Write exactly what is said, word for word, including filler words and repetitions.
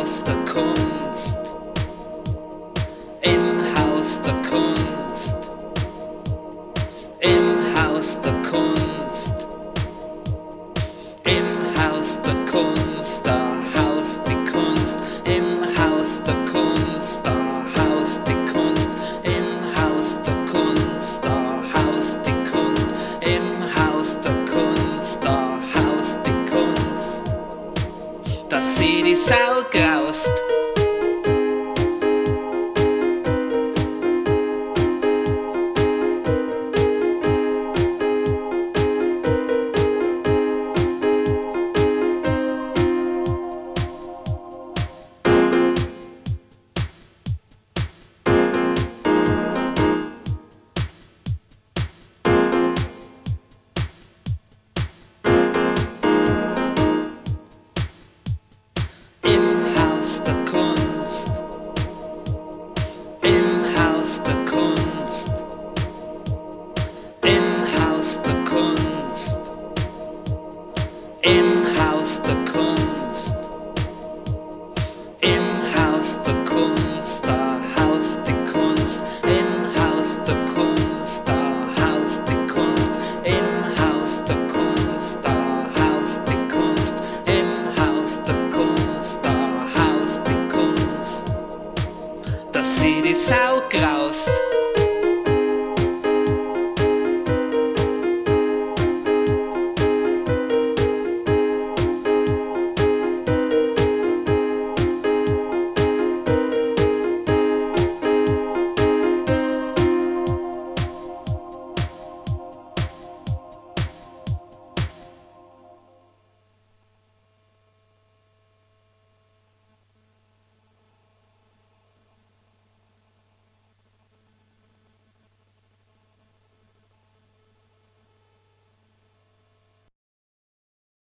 Haus der Kunst, im Haus der Kunst, im Haus der Kunst, im Haus der Kunst, da haust die Kunst, im Haus der Kunst, da haust die Kunst, im Haus der Kunst, da haust die Kunst, im Haus der Kunst, da haust die Kunst, dass sie die Sau graust. Im Haus der Kunst, im Haus der Kunst, da haust die Kunst, im Haus der Kunst, da haust die Kunst, im Haus der Kunst, da haust die Kunst, im Haus der Kunst, da haust die Kunst, dass sie die Sau graust.